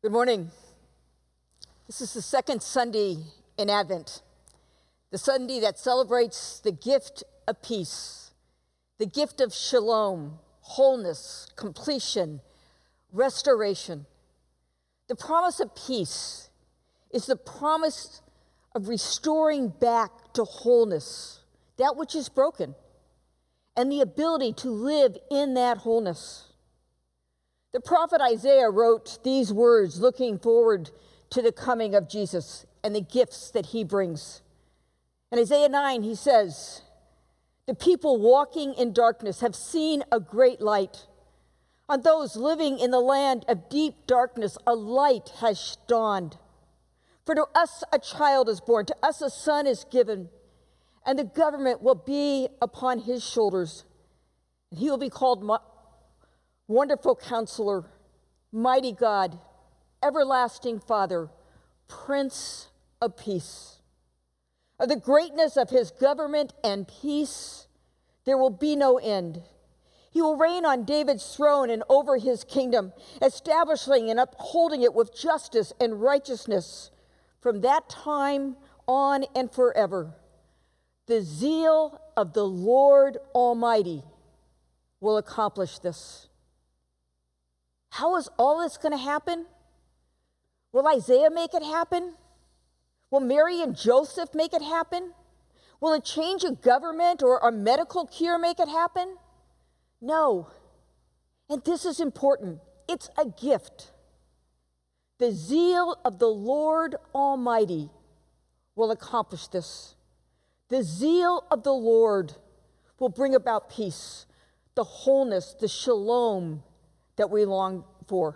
Good morning. This is the second Sunday in Advent, the Sunday that celebrates the gift of peace, the gift of shalom, wholeness, completion, restoration. The promise of peace is the promise of restoring back to wholeness that which is broken, and the ability to live in that wholeness. The prophet Isaiah wrote these words looking forward to the coming of Jesus and the gifts that he brings. In Isaiah 9, he says, "The people walking in darkness have seen a great light. On those living in the land of deep darkness, a light has dawned. For to us a child is born, to us a son is given, and the government will be upon his shoulders. And he will be called Wonderful Counselor, Mighty God, Everlasting Father, Prince of Peace. Of the greatness of his government and peace, there will be no end. He will reign on David's throne and over his kingdom, establishing and upholding it with justice and righteousness from that time on and forever. The zeal of the Lord Almighty will accomplish this." How is all this going to happen? Will Isaiah make it happen? Will Mary and Joseph make it happen? Will a change of government or a medical cure make it happen? No. And this is important. It's a gift. The zeal of the Lord Almighty will accomplish this. The zeal of the Lord will bring about peace, the wholeness, the shalom that we long for.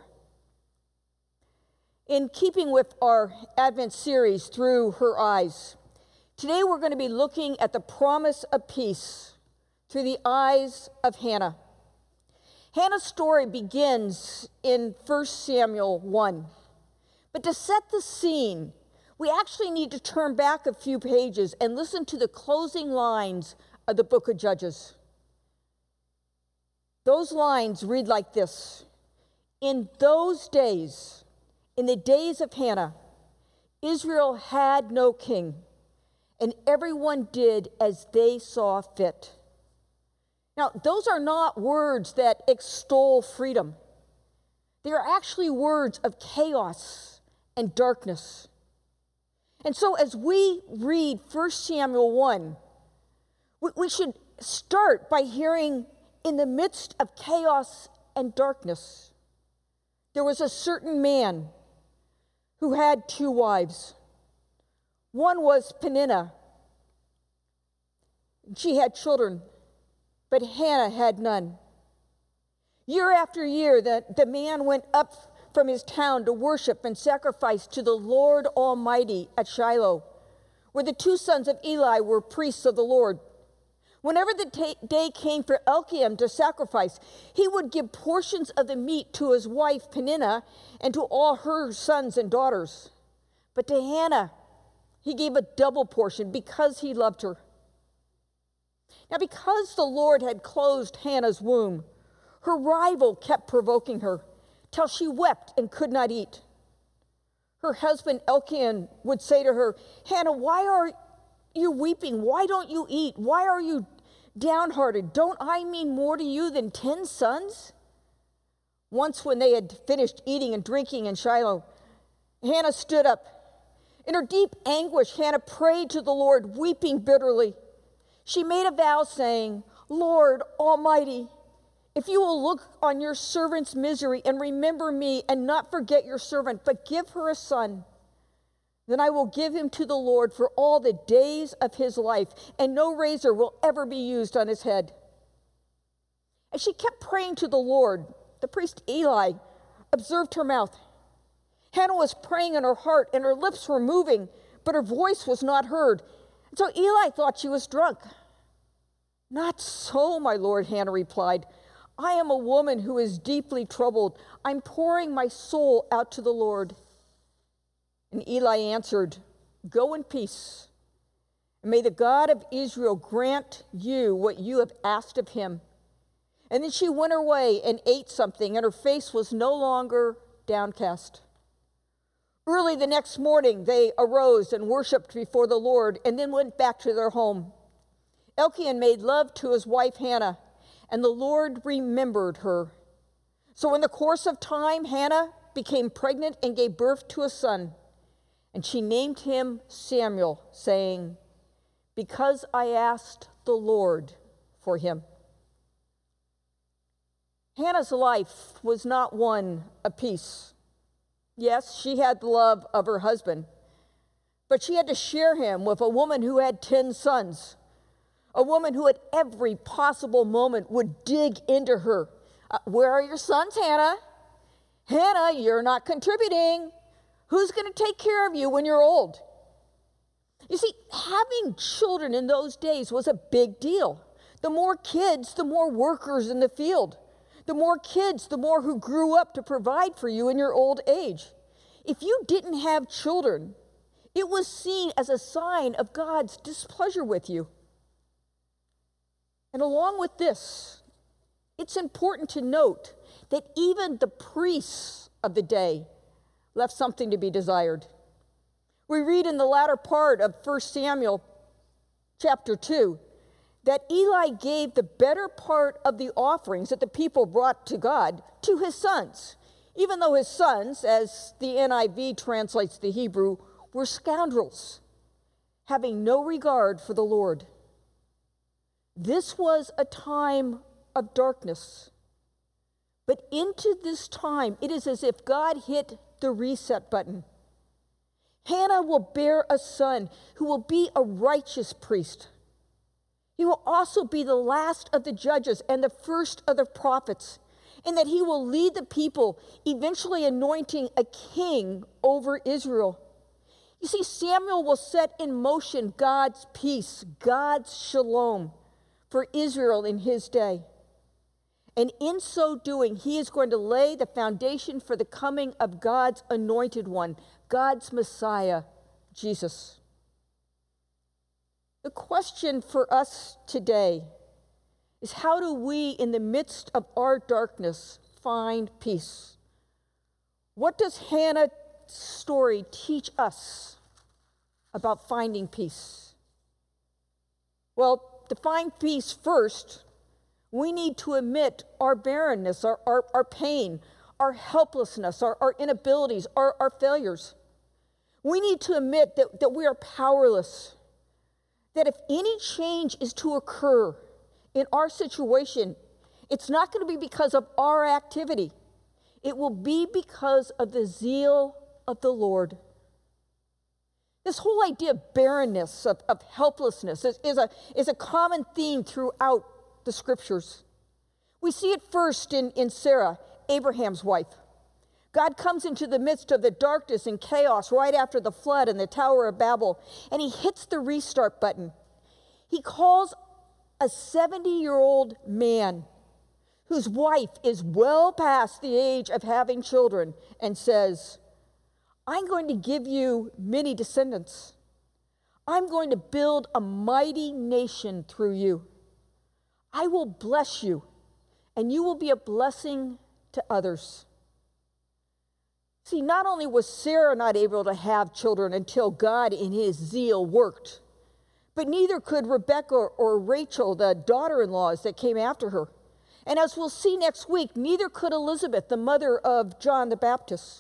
In keeping with our Advent series, Through Her Eyes, today we're going to be looking at the promise of peace through the eyes of Hannah. Hannah's story begins in 1 Samuel 1. But to set the scene, we actually need to turn back a few pages and listen to the closing lines of the book of Judges. Those lines read like this: "In those days, in the days of Hannah, Israel had no king, and everyone did as they saw fit." Now, those are not words that extol freedom. They are actually words of chaos and darkness. And so as we read 1 Samuel 1, we should start by hearing, in the midst of chaos and darkness, there was a certain man who had two wives. One was Peninnah. She had children, but Hannah had none. Year after year, the man went up from his town to worship and sacrifice to the Lord Almighty at Shiloh, where the two sons of Eli were priests of the Lord. Whenever the day came for Elkanah to sacrifice, he would give portions of the meat to his wife Peninnah and to all her sons and daughters. But to Hannah, he gave a double portion because he loved her. Now, because the Lord had closed Hannah's womb, her rival kept provoking her till she wept and could not eat. Her husband Elkanah would say to her, "Hannah, why are you weeping? Why don't you eat? Why are you downhearted? Don't I mean more to you than 10 sons?" Once when they had finished eating and drinking in Shiloh, Hannah stood up. In her deep anguish, Hannah prayed to the Lord, weeping bitterly. She made a vow saying, "Lord Almighty, if you will look on your servant's misery and remember me and not forget your servant, but give her a son, then I will give him to the Lord for all the days of his life, and no razor will ever be used on his head." As she kept praying to the Lord, the priest Eli observed her mouth. Hannah was praying in her heart, and her lips were moving, but her voice was not heard. And so Eli thought she was drunk. "Not so, my lord," Hannah replied. "I am a woman who is deeply troubled. I'm pouring my soul out to the Lord." And Eli answered, "Go in peace, and may the God of Israel grant you what you have asked of him." And then she went her way and ate something, and her face was no longer downcast. Early the next morning, they arose and worshiped before the Lord and then went back to their home. Elkanah made love to his wife Hannah, and the Lord remembered her. So in the course of time, Hannah became pregnant and gave birth to a son, and she named him Samuel, saying, "Because I asked the Lord for him." Hannah's life was not one of peace. Yes, she had the love of her husband, but she had to share him with a woman who had 10 sons, a woman who at every possible moment would dig into her. Where are your sons, Hannah? Hannah, you're not contributing. Who's going to take care of you when you're old? You see, having children in those days was a big deal. The more kids, the more workers in the field. The more kids, the more who grew up to provide for you in your old age. If you didn't have children, it was seen as a sign of God's displeasure with you. And along with this, it's important to note that even the priests of the day left something to be desired. We read in the latter part of 1 Samuel chapter 2 that Eli gave the better part of the offerings that the people brought to God to his sons, even though his sons, as the NIV translates the Hebrew, were scoundrels, having no regard for the Lord. This was a time of darkness. But into this time, it is as if God hit the reset button. Hannah will bear a son who will be a righteous priest. He will also be the last of the judges and the first of the prophets, and that he will lead the people, eventually anointing a king over Israel. You see, Samuel will set in motion God's peace, God's shalom for Israel in his day. And in so doing, he is going to lay the foundation for the coming of God's anointed one, God's Messiah, Jesus. The question for us today is, how do we, in the midst of our darkness, find peace? What does Hannah's story teach us about finding peace? Well, to find peace first, we need to admit our barrenness, our pain, our helplessness, our inabilities, our failures. We need to admit that we are powerless, that if any change is to occur in our situation, it's not going to be because of our activity. It will be because of the zeal of the Lord. This whole idea of barrenness, of helplessness, is a common theme throughout the scriptures. We see it first in Sarah, Abraham's wife. God comes into the midst of the darkness and chaos right after the flood and the Tower of Babel, and he hits the restart button. He calls a 70-year-old man whose wife is well past the age of having children and says, "I'm going to give you many descendants. I'm going to build a mighty nation through you. I will bless you, and you will be a blessing to others." See, not only was Sarah not able to have children until God in his zeal worked, but neither could Rebecca or Rachel, the daughter-in-laws that came after her. And as we'll see next week, neither could Elizabeth, the mother of John the Baptist.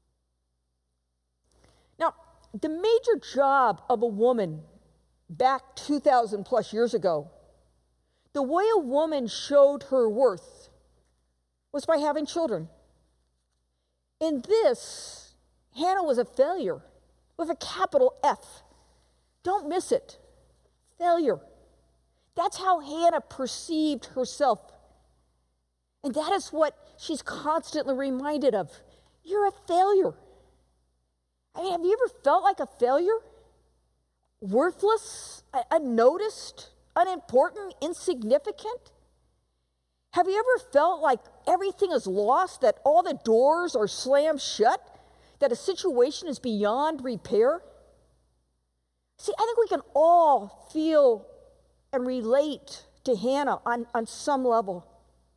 Now, the major job of a woman back 2,000 plus years ago, the way a woman showed her worth was by having children. In this, Hannah was a failure with a capital F. Don't miss it. Failure. That's how Hannah perceived herself. And that is what she's constantly reminded of. You're a failure. I mean, have you ever felt like a failure? Worthless, unnoticed, unimportant, insignificant? Have you ever felt like everything is lost, that all the doors are slammed shut, that a situation is beyond repair? See, I think we can all feel and relate to Hannah on some level.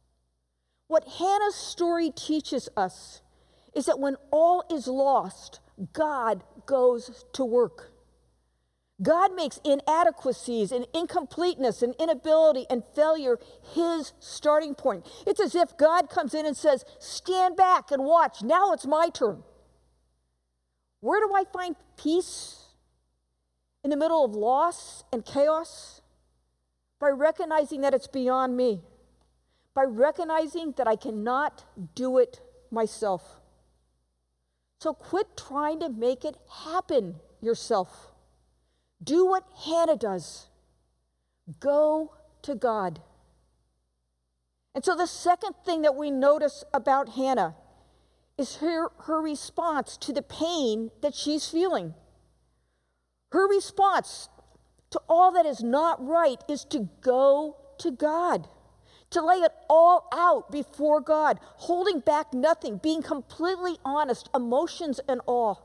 What Hannah's story teaches us is that when all is lost, God goes to work. God makes inadequacies and incompleteness and inability and failure his starting point. It's as if God comes in and says, stand back and watch. Now it's my turn. Where do I find peace in the middle of loss and chaos? By recognizing that it's beyond me. By recognizing that I cannot do it myself. So quit trying to make it happen yourself. Do what Hannah does. Go to God. And so the second thing that we notice about Hannah is her response to the pain that she's feeling. Her response to all that is not right is to go to God, to lay it all out before God, holding back nothing, being completely honest, emotions and all.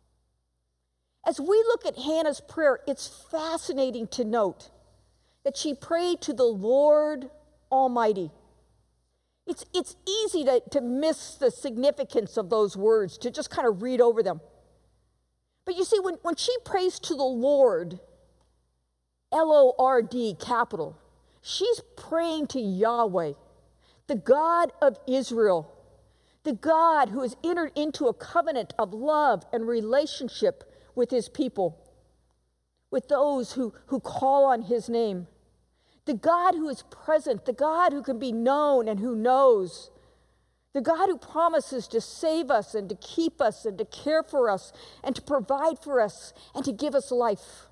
As we look at Hannah's prayer, it's fascinating to note that she prayed to the Lord Almighty. It's easy to miss the significance of those words, to just kind of read over them. But you see, when she prays to the Lord, L-O-R-D, capital, she's praying to Yahweh, the God of Israel, the God who has entered into a covenant of love and relationship with his people, with those who call on his name. The God who is present, the God who can be known and who knows. The God who promises to save us and to keep us and to care for us and to provide for us and to give us life.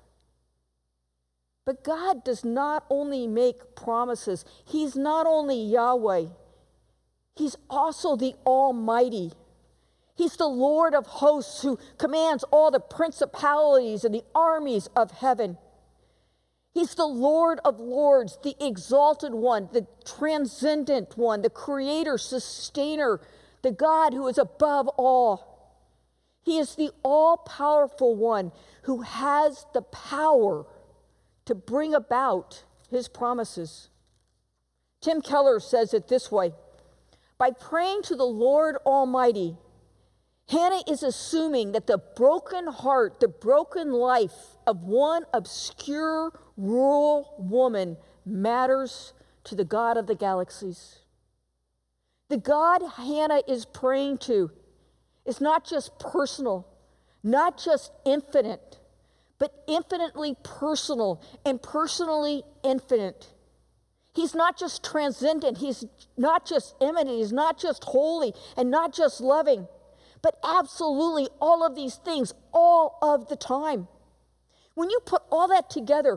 But God does not only make promises. He's not only Yahweh. He's also the Almighty. He's the Lord of hosts who commands all the principalities and the armies of heaven. He's the Lord of lords, the exalted one, the transcendent one, the creator, sustainer, the God who is above all. He is the all-powerful one who has the power to bring about his promises. Tim Keller says it this way: by praying to the Lord Almighty, Hannah is assuming that the broken heart, the broken life of one obscure rural woman matters to the God of the galaxies. The God Hannah is praying to is not just personal, not just infinite, but infinitely personal and personally infinite. He's not just transcendent, he's not just immanent, he's not just holy and not just loving, but absolutely all of these things, all of the time. When you put all that together,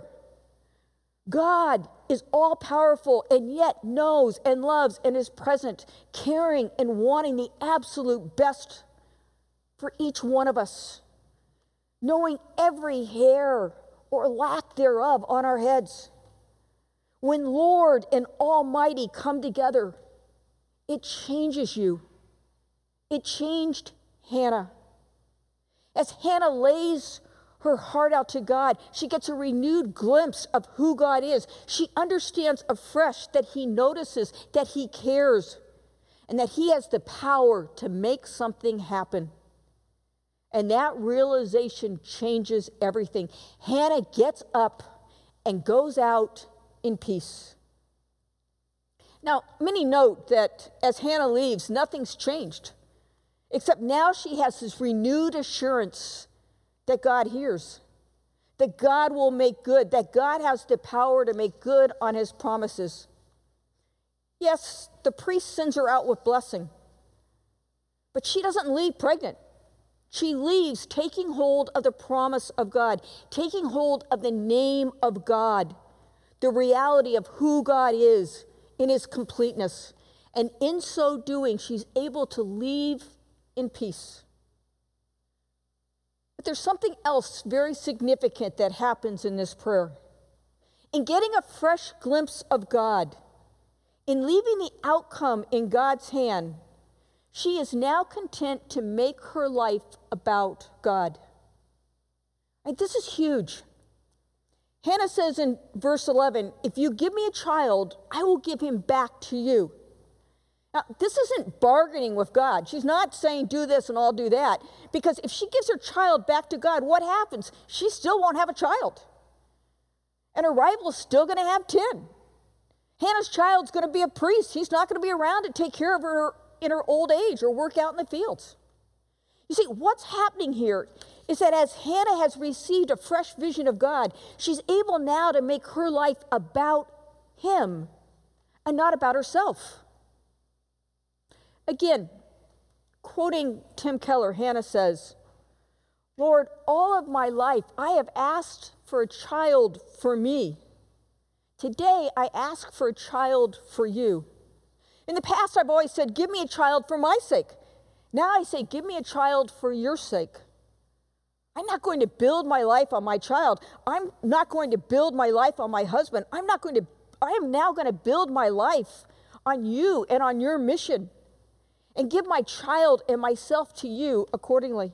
God is all-powerful and yet knows and loves and is present, caring and wanting the absolute best for each one of us, knowing every hair or lack thereof on our heads. When Lord and Almighty come together, it changes you. It changed Hannah. As Hannah lays her heart out to God, she gets a renewed glimpse of who God is. She understands afresh that he notices, that he cares, and that he has the power to make something happen. And that realization changes everything. Hannah gets up and goes out in peace. Now, many note that as Hannah leaves, nothing's changed, except now she has this renewed assurance that God hears, that God will make good, that God has the power to make good on his promises. Yes, the priest sends her out with blessing, but she doesn't leave pregnant. She leaves taking hold of the promise of God, taking hold of the name of God, the reality of who God is in his completeness. And in so doing, she's able to leave in peace. But there's something else very significant that happens in this prayer. In getting a fresh glimpse of God, in leaving the outcome in God's hand, she is now content to make her life about God. And this is huge. Hannah says in verse 11, if you give me a child, I will give him back to you. Now, this isn't bargaining with God. She's not saying, do this and I'll do that. Because if she gives her child back to God, what happens? She still won't have a child. And her rival is still going to have 10. Hannah's child's going to be a priest. He's not going to be around to take care of her in her old age or work out in the fields. You see, what's happening here is that as Hannah has received a fresh vision of God, she's able now to make her life about him and not about herself. Again, quoting Tim Keller, Hannah says, "Lord, all of my life I have asked for a child for me. Today I ask for a child for you. In the past I've always said, give me a child for my sake. Now I say, give me a child for your sake. I'm not going to build my life on my child. I'm not going to build my life on my husband. I am now going to build my life on you and on your mission and give my child and myself to you accordingly."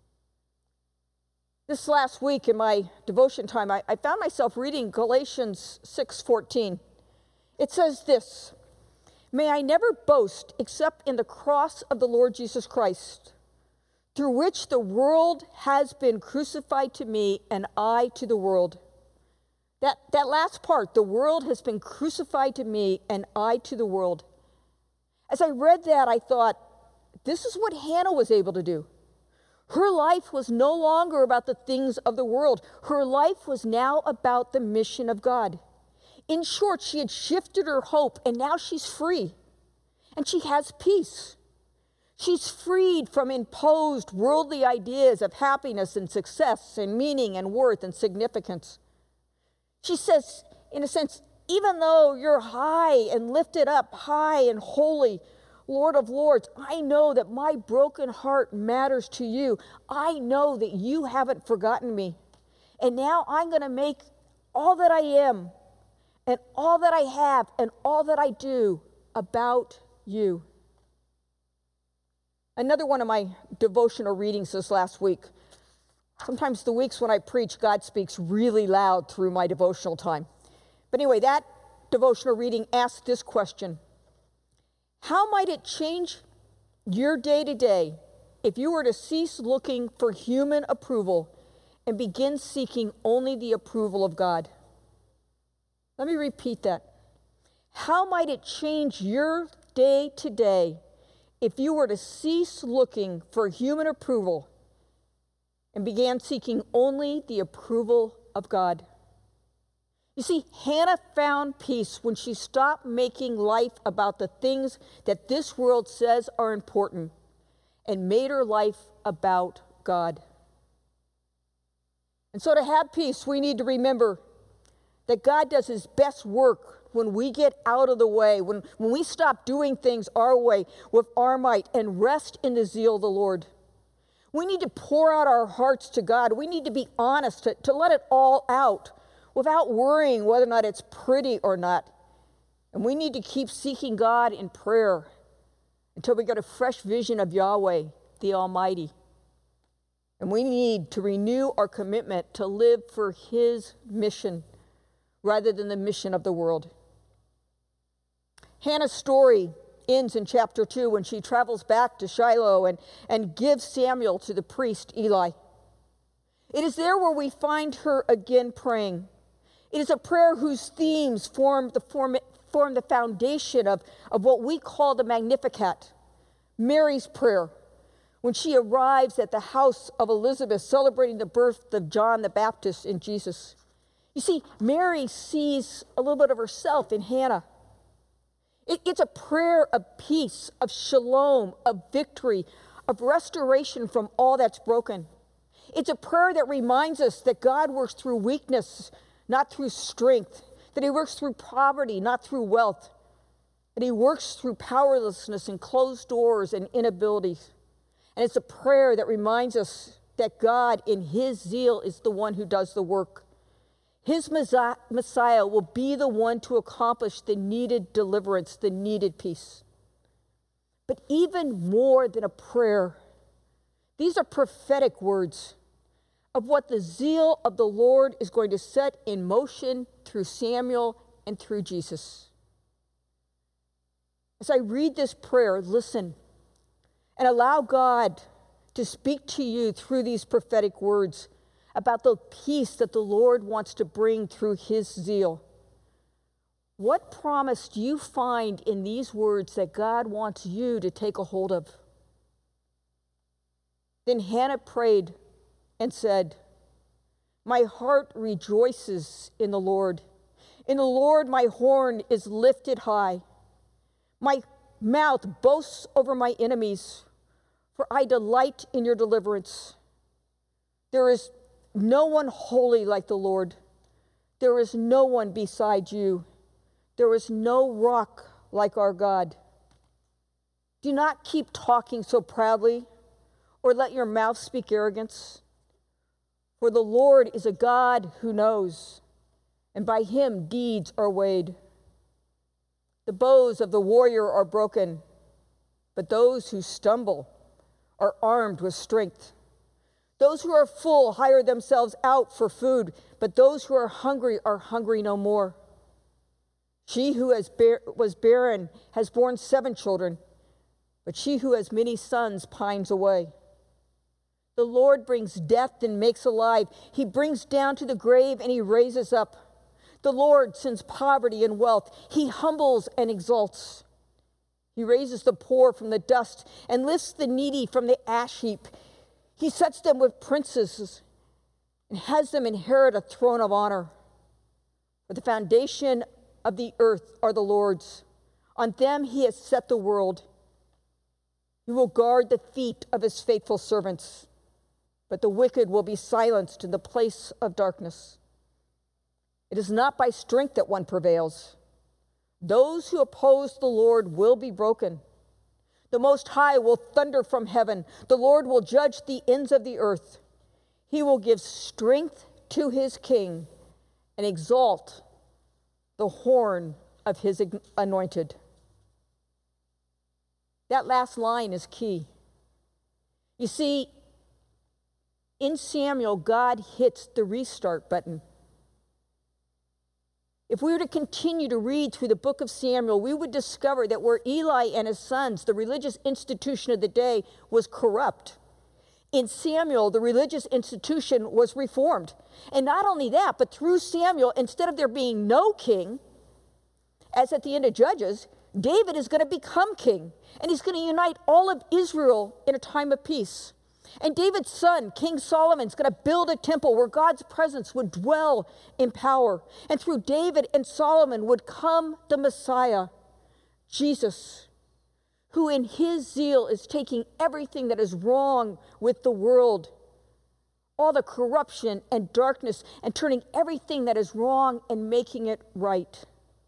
This last week in my devotion time, I found myself reading Galatians 6:14. It says this, "May I never boast except in the cross of the Lord Jesus Christ, through which the world has been crucified to me and I to the world." That last part, the world has been crucified to me and I to the world. As I read that, I thought, this is what Hannah was able to do. Her life was no longer about the things of the world. Her life was now about the mission of God. In short, she had shifted her hope, and now she's free. And she has peace. She's freed from imposed worldly ideas of happiness and success and meaning and worth and significance. She says, in a sense, even though you're high and lifted up, high and holy, Lord of Lords, I know that my broken heart matters to you. I know that you haven't forgotten me. And now I'm going to make all that I am and all that I have and all that I do about you. Another one of my devotional readings this last week. Sometimes the weeks when I preach, God speaks really loud through my devotional time. But anyway, that devotional reading asked this question: how might it change your day to day if you were to cease looking for human approval and begin seeking only the approval of God? Let me repeat that. How might it change your day to day if you were to cease looking for human approval and began seeking only the approval of God? You see, Hannah found peace when she stopped making life about the things that this world says are important and made her life about God. And so to have peace, we need to remember that God does his best work when we get out of the way, when we stop doing things our way with our might and rest in the zeal of the Lord. We need to pour out our hearts to God. We need to be honest, to let it all out without worrying whether or not it's pretty or not. And we need to keep seeking God in prayer until we get a fresh vision of Yahweh, the Almighty. And we need to renew our commitment to live for his mission rather than the mission of the world. Hannah's story ends in chapter 2 when she travels back to Shiloh and gives Samuel to the priest Eli. It is there where we find her again praying. It is a prayer whose themes form the foundation of what we call the Magnificat, Mary's prayer, when she arrives at the house of Elizabeth celebrating the birth of John the Baptist in Jesus. You see, Mary sees a little bit of herself in Hannah. It's a prayer of peace, of shalom, of victory, of restoration from all that's broken. It's a prayer that reminds us that God works through weakness, not through strength, that he works through poverty, not through wealth, that he works through powerlessness and closed doors and inabilities. And it's a prayer that reminds us that God, in his zeal, is the one who does the work. His Messiah will be the one to accomplish the needed deliverance, the needed peace. But even more than a prayer, these are prophetic words of what the zeal of the Lord is going to set in motion through Samuel and through Jesus. As I read this prayer, listen and allow God to speak to you through these prophetic words about the peace that the Lord wants to bring through his zeal. What promise do you find in these words that God wants you to take a hold of? Then Hannah prayed and said, "My heart rejoices in the Lord. In the Lord my horn is lifted high. My mouth boasts over my enemies, for I delight in your deliverance. There is no one holy like the Lord. There is no one beside you. There is no rock like our God. Do not keep talking so proudly, or let your mouth speak arrogance. For the Lord is a God who knows, and by him deeds are weighed. The bows of the warrior are broken, but those who stumble are armed with strength. Those who are full hire themselves out for food, but those who are hungry no more. She who was barren has borne 7 children, but she who has many sons pines away. The Lord brings death and makes alive. He brings down to the grave and he raises up. The Lord sends poverty and wealth. He humbles and exalts. He raises the poor from the dust and lifts the needy from the ash heap. He sets them with princes and has them inherit a throne of honor. For the foundation of the earth are the Lord's. On them he has set the world. He will guard the feet of his faithful servants, but the wicked will be silenced in the place of darkness. It is not by strength that one prevails. Those who oppose the Lord will be broken. The Most High will thunder from heaven. The Lord will judge the ends of the earth. He will give strength to his king and exalt the horn of his anointed. That last line is key. You see, in Samuel, God hits the restart button. If we were to continue to read through the book of Samuel, we would discover that where Eli and his sons, the religious institution of the day, was corrupt, in Samuel, the religious institution was reformed. And not only that, but through Samuel, instead of there being no king, as at the end of Judges, David is going to become king, and he's going to unite all of Israel in a time of peace. And David's son, King Solomon, is going to build a temple where God's presence would dwell in power. And through David and Solomon would come the Messiah, Jesus, who in his zeal is taking everything that is wrong with the world, all the corruption and darkness, and turning everything that is wrong and making it right.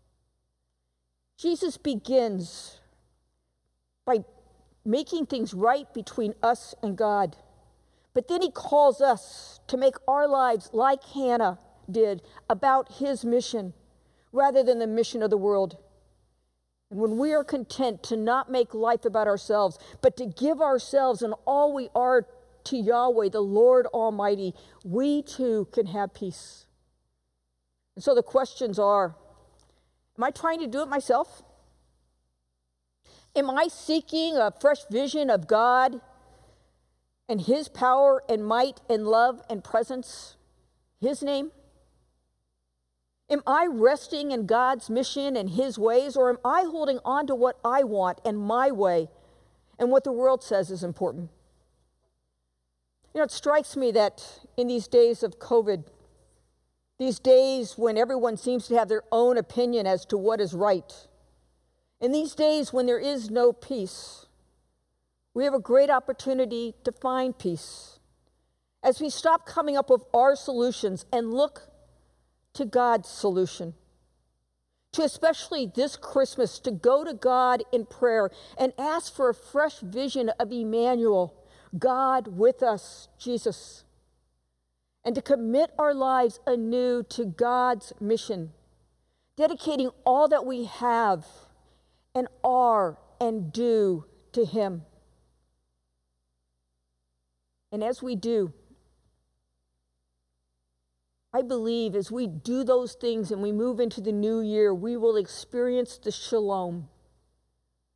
Jesus begins by making things right between us and God. But then he calls us to make our lives like Hannah did about his mission rather than the mission of the world. And when we are content to not make life about ourselves, but to give ourselves and all we are to Yahweh, the Lord Almighty, we too can have peace. And so the questions are, am I trying to do it myself? Am I seeking a fresh vision of God and his power and might and love and presence, his name? Am I resting in God's mission and his ways, or am I holding on to what I want and my way and what the world says is important? You know, it strikes me that in these days of COVID, these days when everyone seems to have their own opinion as to what is right, in these days when there is no peace, we have a great opportunity to find peace as we stop coming up with our solutions and look to God's solution. To especially this Christmas, to go to God in prayer and ask for a fresh vision of Emmanuel, God with us, Jesus. And to commit our lives anew to God's mission, dedicating all that we have and are and do to him. And as we do, I believe as we do those things and we move into the new year, we will experience the shalom,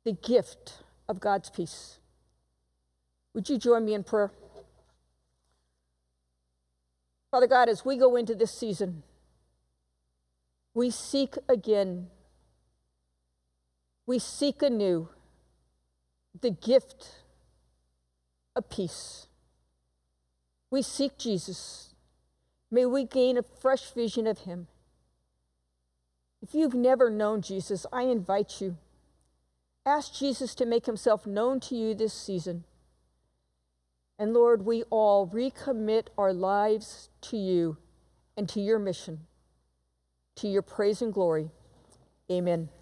the gift of God's peace. Would you join me in prayer? Father God, as we go into this season, we seek again, we seek anew the gift of peace. We seek Jesus. May we gain a fresh vision of him. If you've never known Jesus, I invite you. Ask Jesus to make himself known to you this season. And Lord, we all recommit our lives to you and to your mission, to your praise and glory. Amen.